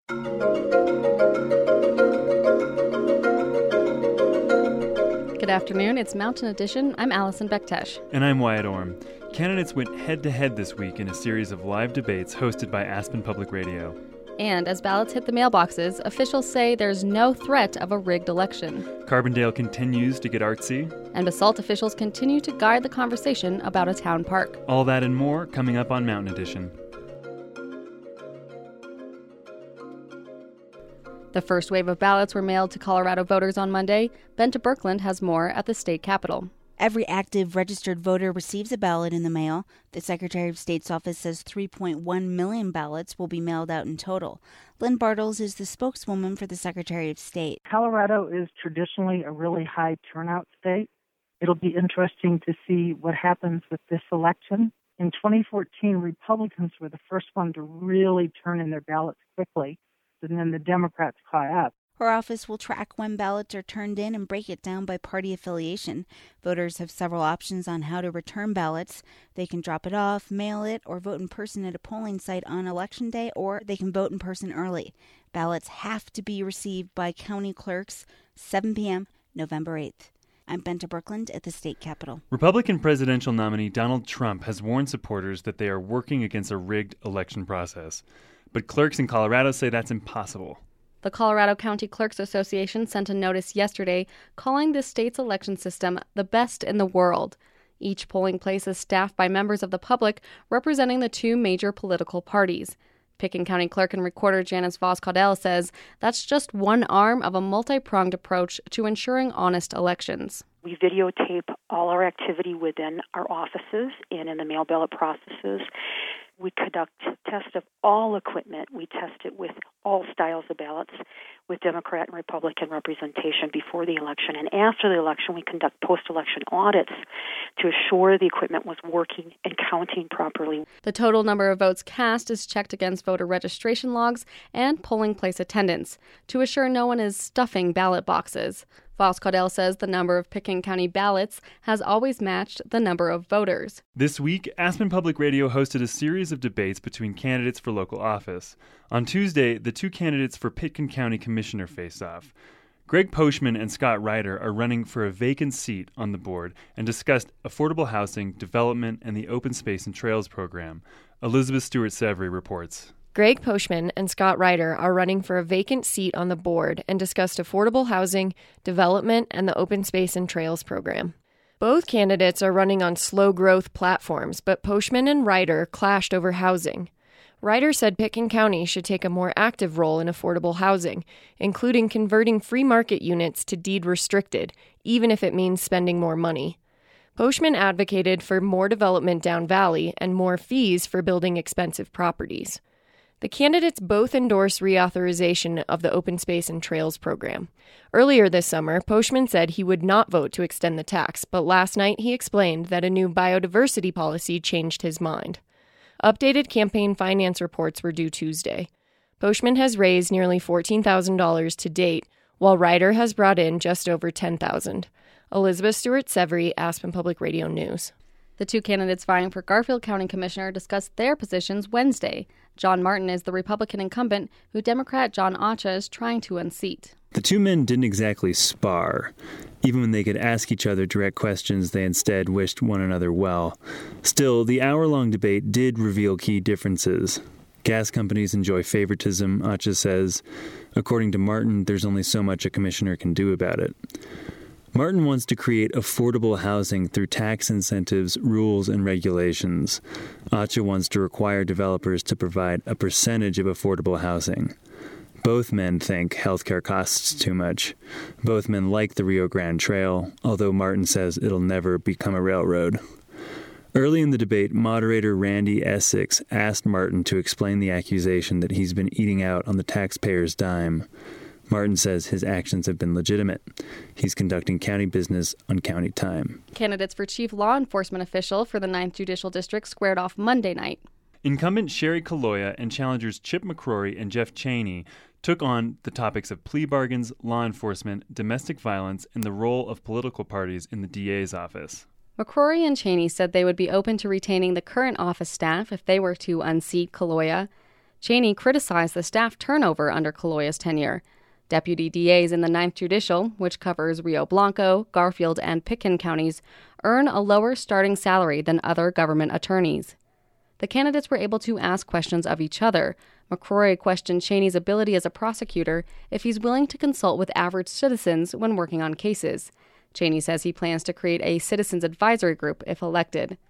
Good afternoon, it's Mountain Edition. I'm Allison Bektesh. And I'm Wyatt Orm. Candidates went head-to-head this week in a series of live debates hosted by Aspen Public Radio. And as ballots hit the mailboxes, officials say there's no threat of a rigged election. Carbondale continues to get artsy. And Basalt officials continue to guide the conversation about a town park. All that and more coming up on Mountain Edition. The first wave of ballots were mailed to Colorado voters on Monday. Benta Birkeland has more at the state capitol. Every active registered voter receives a ballot in the mail. The Secretary of State's office says 3.1 million ballots will be mailed out in total. Lynn Bartles is the spokeswoman for the Secretary of State. Colorado is traditionally a really high turnout state. It'll be interesting to see what happens with this election. In 2014, Republicans were the first one to really turn in their ballots quickly, and then the Democrats caught up. Her office will track when ballots are turned in and break it down by party affiliation. Voters have several options on how to return ballots. They can drop it off, mail it, or vote in person at a polling site on Election Day, or they can vote in person early. Ballots have to be received by county clerks 7 p.m. November 8th. I'm Benta Birkeland at the state capitol. Republican presidential nominee Donald Trump has warned supporters that they are working against a rigged election process. But clerks in Colorado say that's impossible. The Colorado County Clerks Association sent a notice yesterday calling the state's election system the best in the world. Each polling place is staffed by members of the public representing the two major political parties. Pitkin County Clerk and Recorder Janice Vos-Caudell says that's just one arm of a multi-pronged approach to ensuring honest elections. We videotape all our activity within our offices and in the mail ballot processes. We conduct tests of all equipment. We test it with all styles of ballots with Democrat and Republican representation before the election. And after the election, we conduct post-election audits to assure the equipment was working and counting properly. The total number of votes cast is checked against voter registration logs and polling place attendance to assure no one is stuffing ballot boxes. Vos-Caudell says the number of Pitkin County ballots has always matched the number of voters. This week, Aspen Public Radio hosted a series of debates between candidates for local office. On Tuesday, the two candidates for Pitkin County Commissioner faced off. Greg Poshman and Scott Ryder are running for a vacant seat on the board and discussed affordable housing, development, and the Open Space and Trails program. Elizabeth Stewart-Severy reports. Greg Poshman and Scott Ryder are running for a vacant seat on the board and discussed affordable housing, development, and the Open Space and Trails program. Both candidates are running on slow-growth platforms, but Poshman and Ryder clashed over housing. Ryder said Pitkin County should take a more active role in affordable housing, including converting free market units to deed-restricted, even if it means spending more money. Poshman advocated for more development down valley and more fees for building expensive properties. The candidates both endorsed reauthorization of the Open Space and Trails program. Earlier this summer, Poshman said he would not vote to extend the tax, but last night he explained that a new biodiversity policy changed his mind. Updated campaign finance reports were due Tuesday. Poshman has raised nearly $14,000 to date, while Ryder has brought in just over $10,000. Elizabeth Stewart-Severy, Aspen Public Radio News. The two candidates vying for Garfield County Commissioner discussed their positions Wednesday. John Martin is the Republican incumbent who Democrat John Acha is trying to unseat. The two men didn't exactly spar. Even when they could ask each other direct questions, they instead wished one another well. Still, the hour-long debate did reveal key differences. Gas companies enjoy favoritism, Acha says. According to Martin, there's only so much a commissioner can do about it. Martin wants to create affordable housing through tax incentives, rules, and regulations. Acha wants to require developers to provide a percentage of affordable housing. Both men think healthcare costs too much. Both men like the Rio Grande Trail, although Martin says it'll never become a railroad. Early in the debate, moderator Randy Essex asked Martin to explain the accusation that he's been eating out on the taxpayers' dime. Martin says his actions have been legitimate. He's conducting county business on county time. Candidates for chief law enforcement official for the 9th Judicial District squared off Monday night. Incumbent Sherry Kaloya and challengers Chip McCrory and Jeff Cheney took on the topics of plea bargains, law enforcement, domestic violence, and the role of political parties in the DA's office. McCrory and Cheney said they would be open to retaining the current office staff if they were to unseat Kaloya. Cheney criticized the staff turnover under Kaloya's tenure. Deputy DAs in the 9th Judicial, which covers Rio Blanco, Garfield, and Pitkin counties, earn a lower starting salary than other government attorneys. The candidates were able to ask questions of each other. McCrory questioned Cheney's ability as a prosecutor if he's willing to consult with average citizens when working on cases. Cheney says he plans to create a citizens advisory group if elected.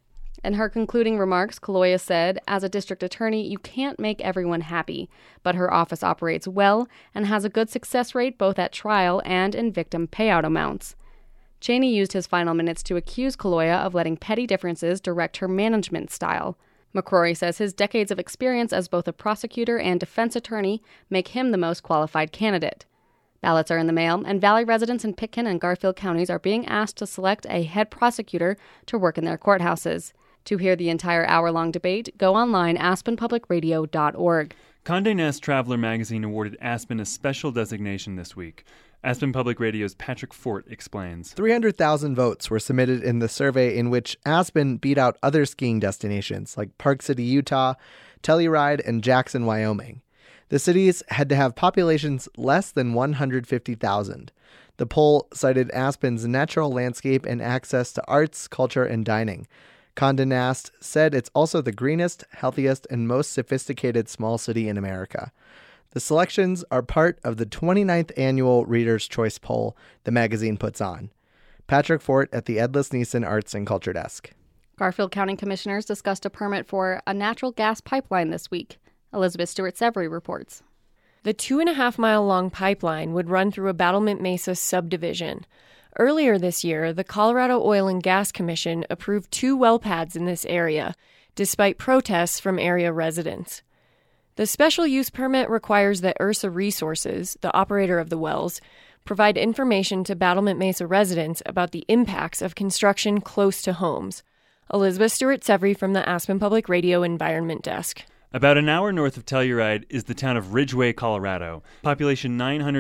In her concluding remarks, Kaloya said, as a district attorney, you can't make everyone happy, but her office operates well and has a good success rate both at trial and in victim payout amounts. Cheney used his final minutes to accuse Kaloya of letting petty differences direct her management style. McCrory says his decades of experience as both a prosecutor and defense attorney make him the most qualified candidate. Ballots are in the mail, and Valley residents in Pitkin and Garfield counties are being asked to select a head prosecutor to work in their courthouses. To hear the entire hour-long debate, go online aspenpublicradio.org. Condé Nast Traveler magazine awarded Aspen a special designation this week. Aspen Public Radio's Patrick Fort explains. 300,000 votes were submitted in the survey in which Aspen beat out other skiing destinations like Park City, Utah, Telluride, and Jackson, Wyoming. The cities had to have populations less than 150,000. The poll cited Aspen's natural landscape and access to arts, culture, and dining. Condé Nast said it's also the greenest, healthiest, and most sophisticated small city in America. The selections are part of the 29th annual Reader's Choice poll the magazine puts on. Patrick Fort at the Ed Lasnissen Arts and Culture Desk. Garfield County commissioners discussed a permit for a natural gas pipeline this week. Elizabeth Stewart-Sevry reports. The 2.5-mile-long pipeline would run through a Battlement Mesa subdivision. Earlier this year, the Colorado Oil and Gas Commission approved 2 well pads in this area, despite protests from area residents. The special use permit requires that Ursa Resources, the operator of the wells, provide information to Battlement Mesa residents about the impacts of construction close to homes. Elizabeth Stewart-Sevry from the Aspen Public Radio Environment Desk. About an hour north of Telluride is the town of Ridgway, Colorado, population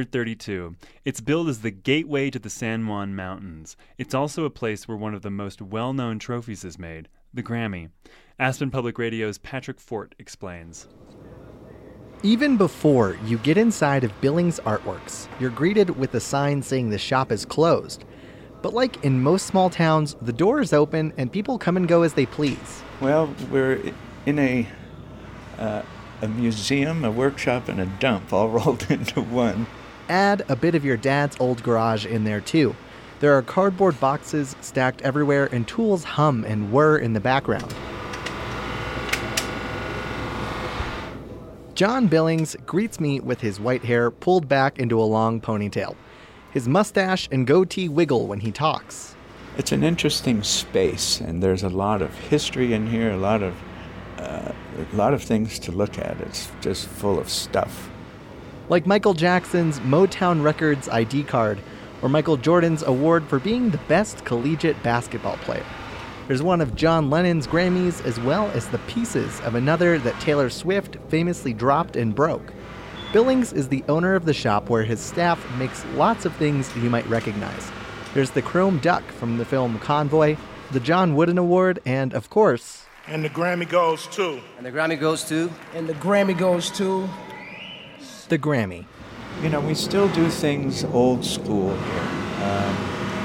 932. It's billed as the gateway to the San Juan Mountains. It's also a place where one of the most well-known trophies is made, the Grammy. Aspen Public Radio's Patrick Fort explains. Even before you get inside of Billings Artworks, you're greeted with a sign saying the shop is closed. But like in most small towns, the door is open and people come and go as they please. Well, we're in a museum, a workshop, and a dump all rolled into one. Add a bit of your dad's old garage in there, too. There are cardboard boxes stacked everywhere, and tools hum and whir in the background. John Billings greets me with his white hair pulled back into a long ponytail. His mustache and goatee wiggle when he talks. It's an interesting space, and there's a lot of history in here, a lot of things to look at. It's just full of stuff. Like Michael Jackson's Motown Records ID card, or Michael Jordan's award for being the best collegiate basketball player. There's one of John Lennon's Grammys, as well as the pieces of another that Taylor Swift famously dropped and broke. Billings is the owner of the shop where his staff makes lots of things you might recognize. There's the Chrome Duck from the film Convoy, the John Wooden Award, and, of course... And the Grammy goes to... And the Grammy goes to... And the Grammy goes to... The Grammy. You know, we still do things old school here.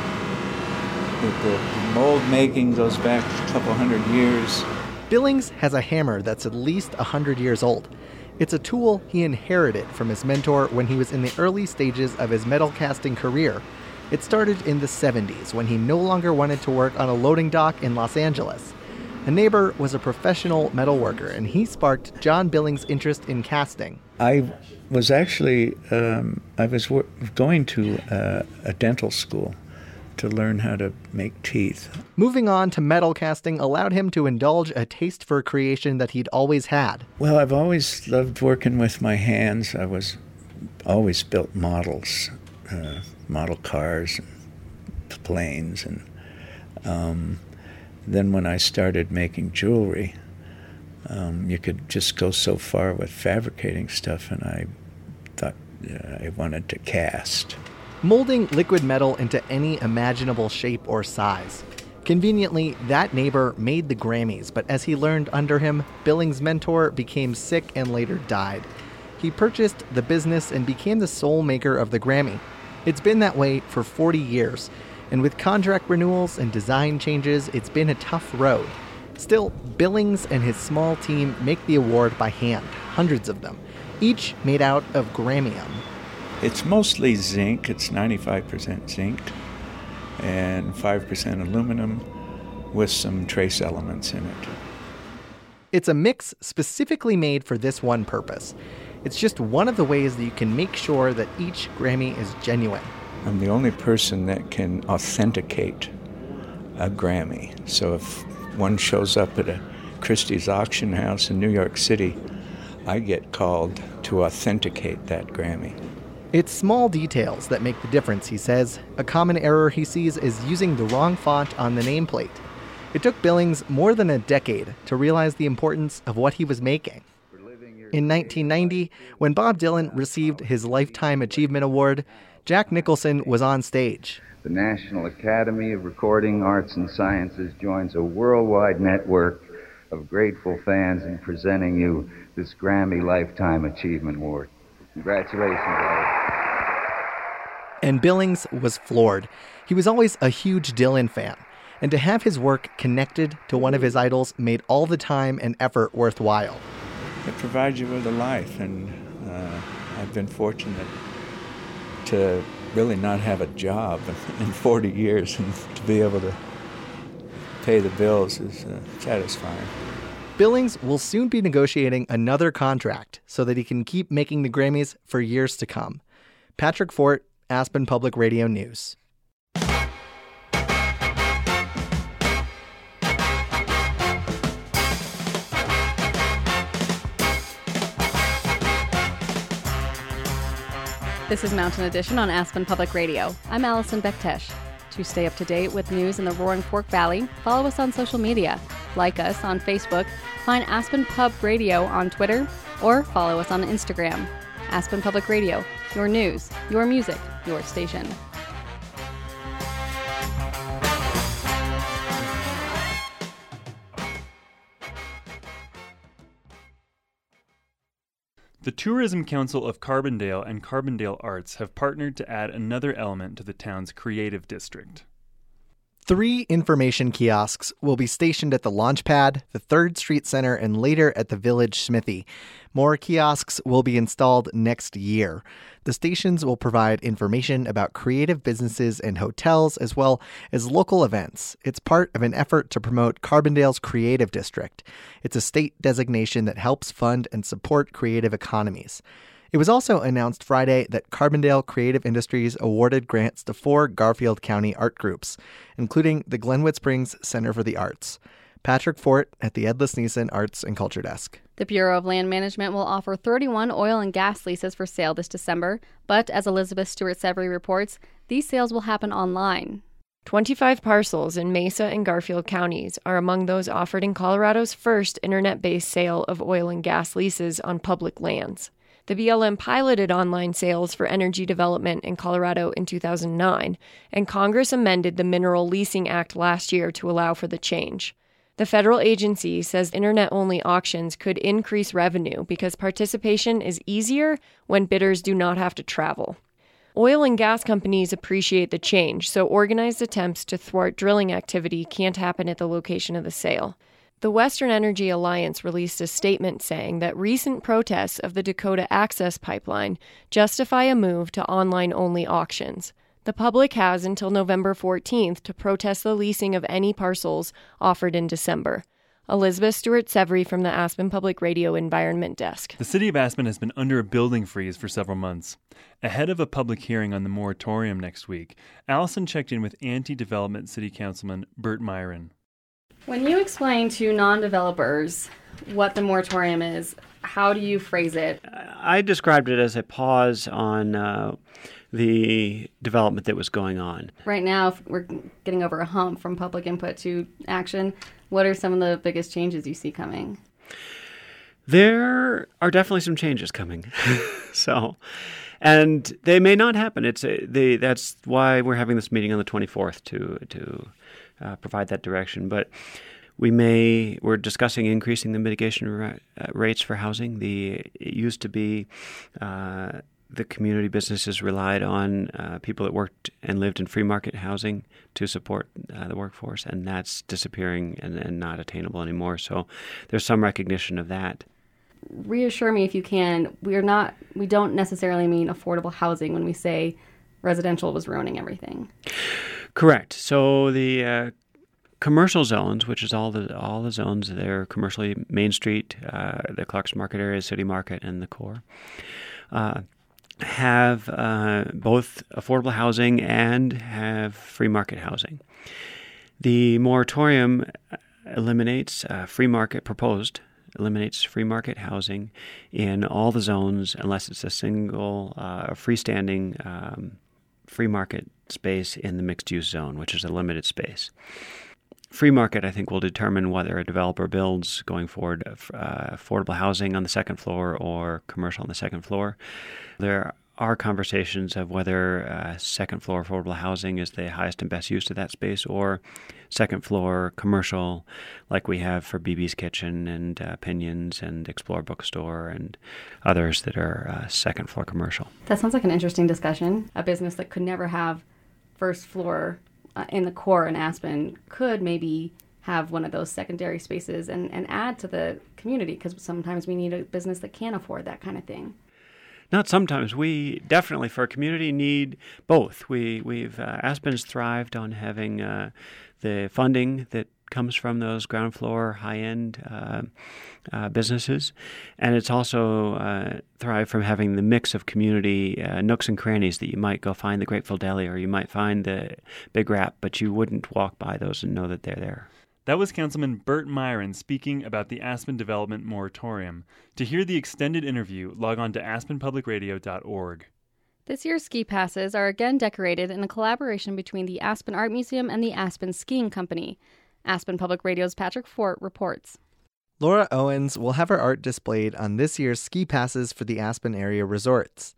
The mold making goes back a couple hundred years. Billings has a hammer that's at least 100 years old. It's a tool he inherited from his mentor when he was in the early stages of his metal casting career. It started in the 70s when he no longer wanted to work on a loading dock in Los Angeles. A neighbor was a professional metal worker, and he sparked John Billings' interest in casting. I was actually going to a dental school to learn how to make teeth. Moving on to metal casting allowed him to indulge a taste for creation that he'd always had. Well, I've always loved working with my hands. I was always built models, model cars and planes. And then when I started making jewelry, you could just go so far with fabricating stuff, and I thought I wanted to cast. Molding liquid metal into any imaginable shape or size. Conveniently, that neighbor made the Grammys, but as he learned under him, Billings' mentor became sick and later died. He purchased the business and became the sole maker of the Grammy. It's been that way for 40 years, and with contract renewals and design changes, it's been a tough road. Still, Billings and his small team make the award by hand, hundreds of them, each made out of Gramium. It's mostly zinc. It's 95% zinc and 5% aluminum with some trace elements in it. It's a mix specifically made for this one purpose. It's just one of the ways that you can make sure that each Grammy is genuine. I'm the only person that can authenticate a Grammy. So if one shows up at a Christie's auction house in New York City, I get called to authenticate that Grammy. It's small details that make the difference, he says. A common error he sees is using the wrong font on the nameplate. It took Billings more than a decade to realize the importance of what he was making. In 1990, when Bob Dylan received his Lifetime Achievement Award, Jack Nicholson was on stage. The National Academy of Recording Arts and Sciences joins a worldwide network of grateful fans in presenting you this Grammy Lifetime Achievement Award. Congratulations, Alex. And Billings was floored. He was always a huge Dylan fan, and to have his work connected to one of his idols made all the time and effort worthwhile. It provides you with a life, and I've been fortunate to really not have a job in 40 years, and to be able to pay the bills is satisfying. Billings will soon be negotiating another contract so that he can keep making the Grammys for years to come. Patrick Fort, Aspen Public Radio News. This is Mountain Edition on Aspen Public Radio. I'm Allison Bektesh. To stay up to date with news in the Roaring Fork Valley, follow us on social media. Like us on Facebook, find Aspen Pub Radio on Twitter, or follow us on Instagram. Aspen Public Radio, your news, your music, your station. The Tourism Council of Carbondale and Carbondale Arts have partnered to add another element to the town's creative district. 3 information kiosks will be stationed at the launch pad, the 3rd Street Center, and later at the Village Smithy. More kiosks will be installed next year. The stations will provide information about creative businesses and hotels, as well as local events. It's part of an effort to promote Carbondale's creative district. It's a state designation that helps fund and support creative economies. It was also announced Friday that Carbondale Creative Industries awarded grants to 4 Garfield County art groups, including the Glenwood Springs Center for the Arts. Patrick Fort at the Ed Lasnissen Arts and Culture Desk. The Bureau of Land Management will offer 31 oil and gas leases for sale this December, but as Elizabeth Stewart-Severy reports, these sales will happen online. 25 parcels in Mesa and Garfield counties are among those offered in Colorado's first internet-based sale of oil and gas leases on public lands. The BLM piloted online sales for energy development in Colorado in 2009, and Congress amended the Mineral Leasing Act last year to allow for the change. The federal agency says internet-only auctions could increase revenue because participation is easier when bidders do not have to travel. Oil and gas companies appreciate the change, so organized attempts to thwart drilling activity can't happen at the location of the sale. The Western Energy Alliance released a statement saying that recent protests of the Dakota Access Pipeline justify a move to online-only auctions. The public has until November 14th to protest the leasing of any parcels offered in December. Elizabeth Stewart-Severy from the Aspen Public Radio Environment Desk. The city of Aspen has been under a building freeze for several months. Ahead of a public hearing on the moratorium next week, Allison checked in with anti-development city councilman Burt Myron. When you explain to non-developers what the moratorium is, how do you phrase it? I described it as a pause on the development that was going on. Right now, if we're getting over a hump from public input to action. What are some of the biggest changes you see coming? There are definitely some changes coming. And they may not happen. That's why we're having this meeting on the 24th to provide that direction. But we're discussing increasing the mitigation rates for housing. It used to be the community businesses relied on people that worked and lived in free market housing to support the workforce, and that's disappearing and not attainable anymore. So there's some recognition of that. Reassure me if you can, we don't necessarily mean affordable housing when we say residential was ruining everything. Correct. So the commercial zones, which is all the zones, they're commercially Main Street, the Clark's Market area, City Market, and the core, have both affordable housing and have free market housing. The moratorium eliminates free market housing in all the zones unless it's a single freestanding free market space in the mixed-use zone, which is a limited space. Free market, I think, will determine whether a developer builds going forward affordable housing on the second floor or commercial on the second floor. There are conversations of whether second floor affordable housing is the highest and best use of that space, or second floor commercial, like we have for BB's Kitchen and Pinions and Explore Bookstore and others that are second floor commercial. That sounds like an interesting discussion. A business that could never have first floor in the core in Aspen could maybe have one of those secondary spaces and add to the community, because sometimes we need a business that can afford that kind of thing. Not sometimes. We definitely, for a community, need both. We've Aspen's thrived on having the funding that comes from those ground floor, high-end businesses, and it's also thrived from having the mix of community nooks and crannies that you might go find the Grateful Deli or you might find the Big Wrap, but you wouldn't walk by those and know that they're there. That was Councilman Burt Myron speaking about the Aspen Development Moratorium. To hear the extended interview, log on to aspenpublicradio.org. This year's ski passes are again decorated in a collaboration between the Aspen Art Museum and the Aspen Skiing Company. Aspen Public Radio's Patrick Fort reports. Laura Owens will have her art displayed on this year's ski passes for the Aspen area resorts.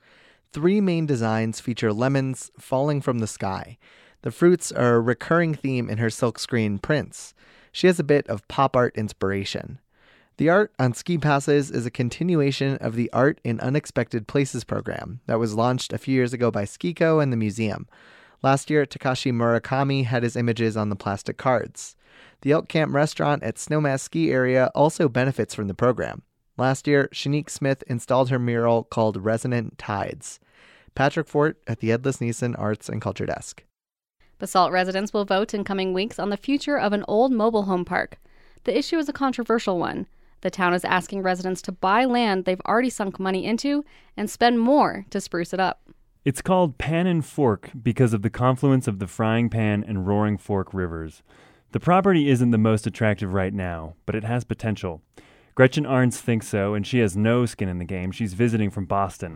3 main designs feature lemons falling from the sky. The fruits are a recurring theme in her silkscreen prints. She has a bit of pop art inspiration. The art on ski passes is a continuation of the Art in Unexpected Places program that was launched a few years ago by Skiko and the museum. Last year, Takashi Murakami had his images on the plastic cards. The Elk Camp restaurant at Snowmass Ski Area also benefits from the program. Last year, Shanique Smith installed her mural called Resonant Tides. Patrick Fort at the Ed Lis-Nielsen Arts and Culture Desk. Basalt residents will vote in coming weeks on the future of an old mobile home park. The issue is a controversial one. The town is asking residents to buy land they've already sunk money into and spend more to spruce it up. It's called Pan and Fork because of the confluence of the Frying Pan and Roaring Fork rivers. The property isn't the most attractive right now, but it has potential. Gretchen Arns thinks so, and she has no skin in the game. She's visiting from Boston.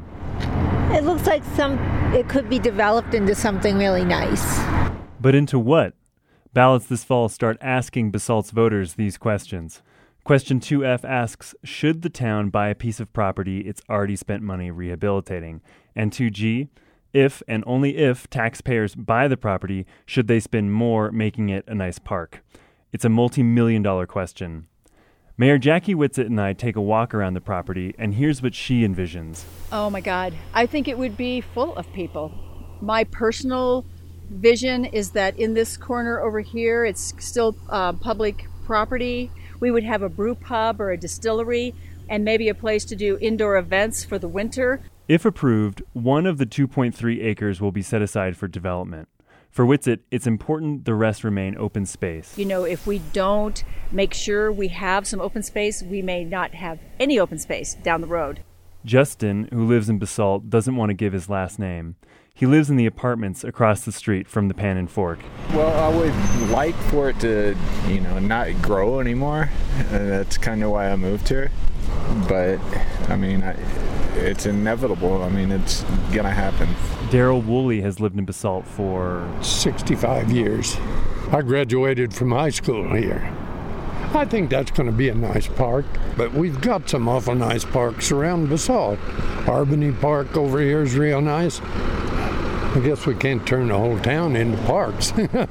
It looks like it could be developed into something really nice. But into what? Ballots this fall start asking Basalt's voters these questions. Question 2F asks, should the town buy a piece of property it's already spent money rehabilitating? And 2G, if and only if taxpayers buy the property, should they spend more making it a nice park? It's a multi-million-dollar question. Mayor Jackie Whitsitt and I take a walk around the property, and here's what she envisions. Oh my God, I think it would be full of people. My personal vision is that in this corner over here, it's still public property. We would have a brew pub or a distillery and maybe a place to do indoor events for the winter. If approved, one of the 2.3 acres will be set aside for development. For Whitsitt, it's important the rest remain open space. You know, if we don't make sure we have some open space, we may not have any open space down the road. Justin, who lives in Basalt, doesn't want to give his last name. He lives in the apartments across the street from the Pan and Fork. Well, I would like for it to, not grow anymore. That's kind of why I moved here. But, it's inevitable. It's going to happen. Daryl Woolley has lived in Basalt for 65 years. I graduated from high school here. I think that's going to be a nice park, but we've got some awful nice parks around Basalt. Albany Park over here is real nice. I guess we can't turn the whole town into parks.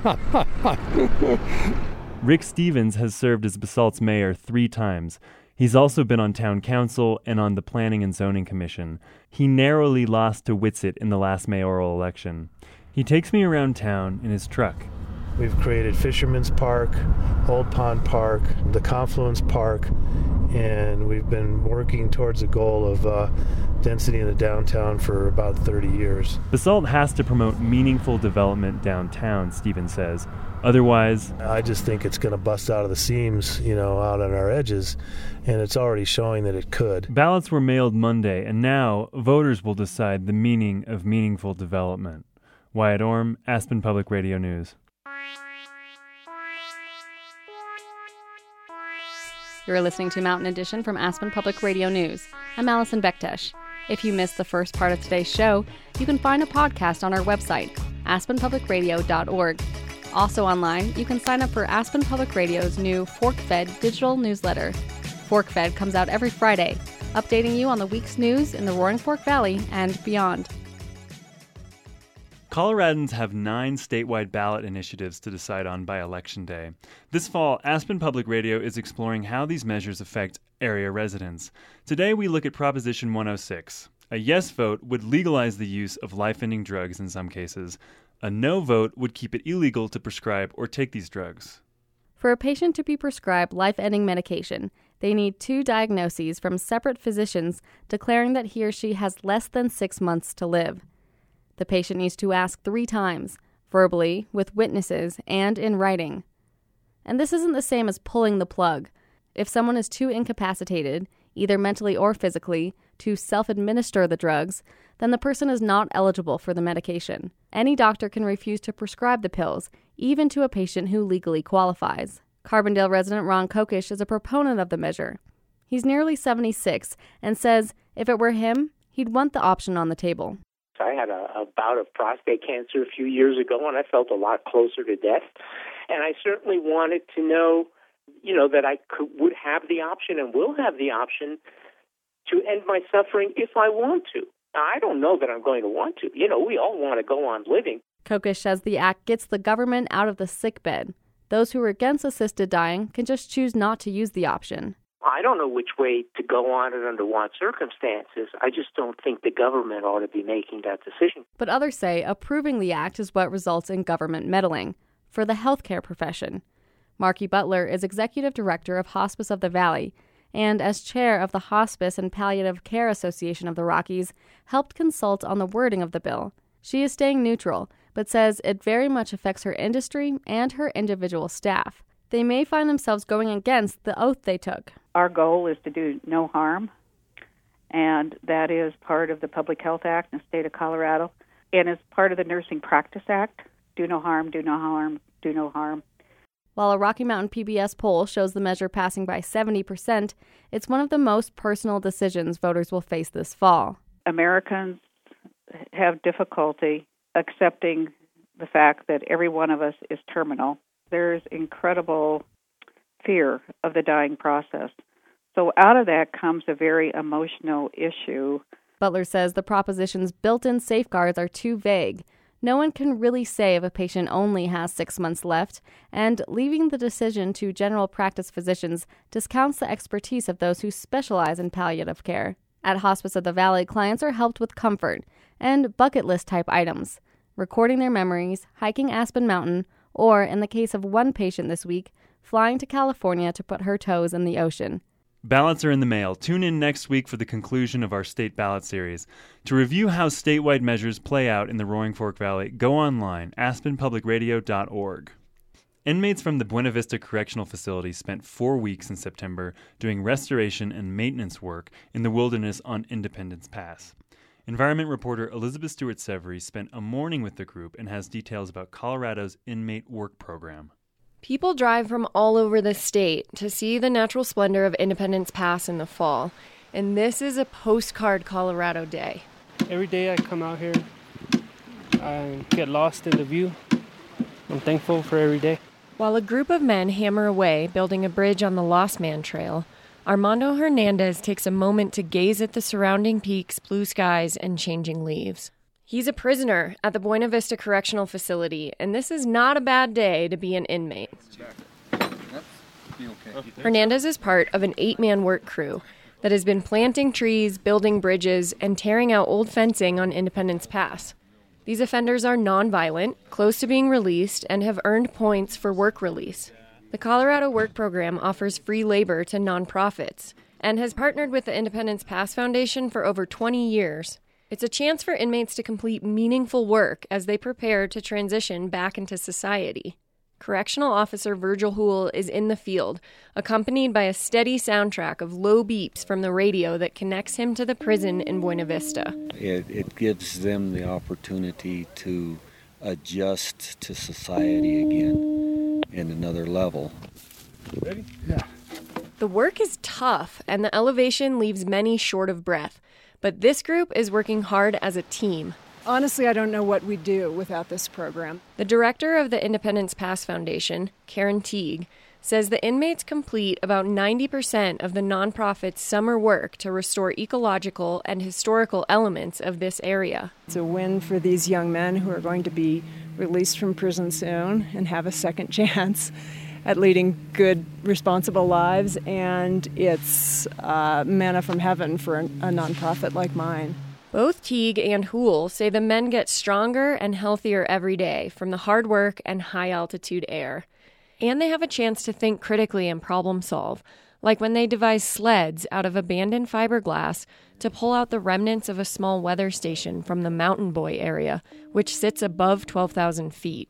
Rick Stevens has served as Basalt's mayor 3 times. He's also been on town council and on the Planning and Zoning Commission. He narrowly lost to Whitsitt in the last mayoral election. He takes me around town in his truck. We've created Fisherman's Park, Old Pond Park, the Confluence Park, and we've been working towards a goal of density in the downtown for about 30 years. Basalt has to promote meaningful development downtown, Stevens says. Otherwise, I just think it's going to bust out of the seams, out on our edges, and it's already showing that it could. Ballots were mailed Monday, and now voters will decide the meaning of meaningful development. Wyatt Orm, Aspen Public Radio News. You're listening to Mountain Edition from Aspen Public Radio News. I'm Allison Bektesh. If you missed the first part of today's show, you can find a podcast on our website, aspenpublicradio.org. Also online, you can sign up for Aspen Public Radio's new ForkFed digital newsletter. ForkFed comes out every Friday, updating you on the week's news in the Roaring Fork Valley and beyond. Coloradans have 9 statewide ballot initiatives to decide on by Election Day. This fall, Aspen Public Radio is exploring how these measures affect area residents. Today, we look at Proposition 106. A yes vote would legalize the use of life-ending drugs in some cases. A no vote would keep it illegal to prescribe or take these drugs. For a patient to be prescribed life-ending medication, they need 2 diagnoses from separate physicians declaring that he or she has less than 6 months to live. The patient needs to ask 3 times, verbally, with witnesses, and in writing. And this isn't the same as pulling the plug. If someone is too incapacitated, either mentally or physically, to self-administer the drugs, then the person is not eligible for the medication. Any doctor can refuse to prescribe the pills, even to a patient who legally qualifies. Carbondale resident Ron Kokish is a proponent of the measure. He's nearly 76 and says if it were him, he'd want the option on the table. I had a bout of prostate cancer a few years ago, and I felt a lot closer to death. And I certainly wanted to know, that I would have the option and will have the option to end my suffering if I want to. Now, I don't know that I'm going to want to. We all want to go on living. Kokish says the act gets the government out of the sickbed. Those who are against assisted dying can just choose not to use the option. I don't know which way to go on it under what circumstances. I just don't think the government ought to be making that decision. But others say approving the act is what results in government meddling for the healthcare profession. Marky Butler is executive director of Hospice of the Valley and, as chair of the Hospice and Palliative Care Association of the Rockies, helped consult on the wording of the bill. She is staying neutral, but says it very much affects her industry and her individual staff. They may find themselves going against the oath they took. Our goal is to do no harm, and that is part of the Public Health Act in the state of Colorado, and is part of the Nursing Practice Act. Do no harm, do no harm, do no harm. While a Rocky Mountain PBS poll shows the measure passing by 70%, it's one of the most personal decisions voters will face this fall. Americans have difficulty accepting the fact that every one of us is terminal. There's incredible fear of the dying process. So out of that comes a very emotional issue. Butler says the proposition's built-in safeguards are too vague. No one can really say if a patient only has 6 months left, and leaving the decision to general practice physicians discounts the expertise of those who specialize in palliative care. At Hospice of the Valley, clients are helped with comfort and bucket list type items, recording their memories, hiking Aspen Mountain, or, in the case of one patient this week, flying to California to put her toes in the ocean. Ballots are in the mail. Tune in next week for the conclusion of our state ballot series. To review how statewide measures play out in the Roaring Fork Valley, go online, aspenpublicradio.org. Inmates from the Buena Vista Correctional Facility spent 4 weeks in September doing restoration and maintenance work in the wilderness on Independence Pass. Environment reporter Elizabeth Stewart-Severy spent a morning with the group and has details about Colorado's inmate work program. People drive from all over the state to see the natural splendor of Independence Pass in the fall, and this is a postcard Colorado day. Every day I come out here, I get lost in the view. I'm thankful for every day. While a group of men hammer away building a bridge on the Lost Man Trail, Armando Hernandez takes a moment to gaze at the surrounding peaks, blue skies, and changing leaves. He's a prisoner at the Buena Vista Correctional Facility, and this is not a bad day to be an inmate. Hernandez is part of an 8-man work crew that has been planting trees, building bridges, and tearing out old fencing on Independence Pass. These offenders are nonviolent, close to being released, and have earned points for work release. The Colorado Work Program offers free labor to nonprofits and has partnered with the Independence Pass Foundation for over 20 years. It's a chance for inmates to complete meaningful work as they prepare to transition back into society. Correctional Officer Virgil Houle is in the field, accompanied by a steady soundtrack of low beeps from the radio that connects him to the prison in Buena Vista. It gives them the opportunity to adjust to society again in another level. Ready? Yeah. The work is tough, and the elevation leaves many short of breath. But this group is working hard as a team. Honestly, I don't know what we'd do without this program. The director of the Independence Pass Foundation, Karen Teague, says the inmates complete about 90% of the nonprofit's summer work to restore ecological and historical elements of this area. It's a win for these young men who are going to be released from prison soon and have a second chance at leading good, responsible lives, and it's manna from heaven for a nonprofit like mine. Both Teague and Houle say the men get stronger and healthier every day from the hard work and high-altitude air. And they have a chance to think critically and problem solve, like when they devise sleds out of abandoned fiberglass to pull out the remnants of a small weather station from the Mountain Boy area, which sits above 12,000 feet.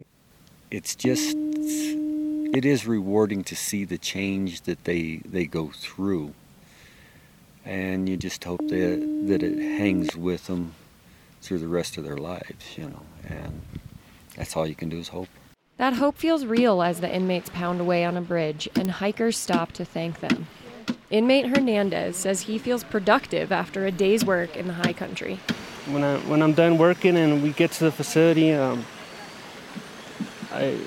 It is rewarding to see the change that they go through. And you just hope that it hangs with them through the rest of their lives, and that's all you can do is hope. That hope feels real as the inmates pound away on a bridge and hikers stop to thank them. Inmate Hernandez says he feels productive after a day's work in the high country. When I'm done working and we get to the facility, I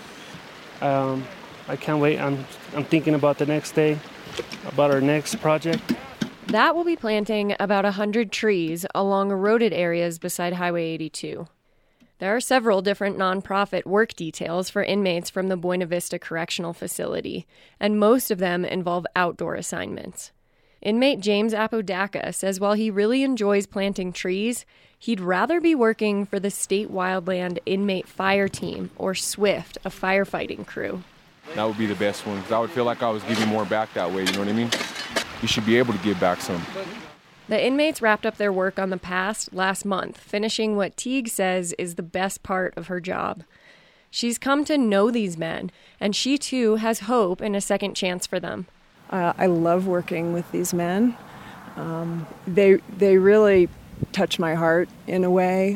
can't wait. I'm thinking about the next day, about our next project. That will be planting about 100 trees along eroded areas beside Highway 82. There are several different nonprofit work details for inmates from the Buena Vista Correctional Facility, and most of them involve outdoor assignments. Inmate James Apodaca says while he really enjoys planting trees, he'd rather be working for the State Wildland Inmate Fire Team, or SWIFT, a firefighting crew. That would be the best one, because I would feel like I was giving more back that way, you know what I mean? You should be able to give back some. The inmates wrapped up their work on the pass last month, finishing what Teague says is the best part of her job. She's come to know these men, and she too has hope in a second chance for them. I love working with these men. They really touch my heart in a way.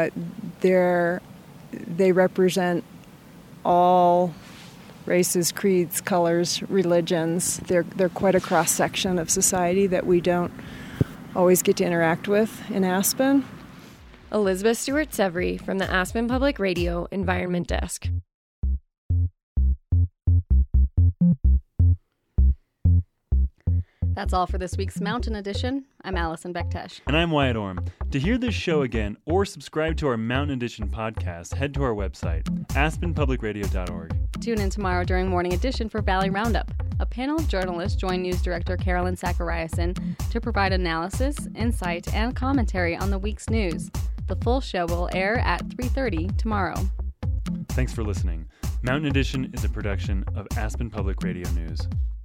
They represent all races, creeds, colors, religions. They're quite a cross-section of society that we don't always get to interact with in Aspen. Elizabeth Stewart-Severy from the Aspen Public Radio Environment Desk. That's all for this week's Mountain Edition. I'm Allison Bektesh. And I'm Wyatt Orm. To hear this show again or subscribe to our Mountain Edition podcast, head to our website, aspenpublicradio.org. Tune in tomorrow during Morning Edition for Valley Roundup. A panel of journalists join news director Carolyn Zachariason to provide analysis, insight, and commentary on the week's news. The full show will air at 3:30 tomorrow. Thanks for listening. Mountain Edition is a production of Aspen Public Radio News.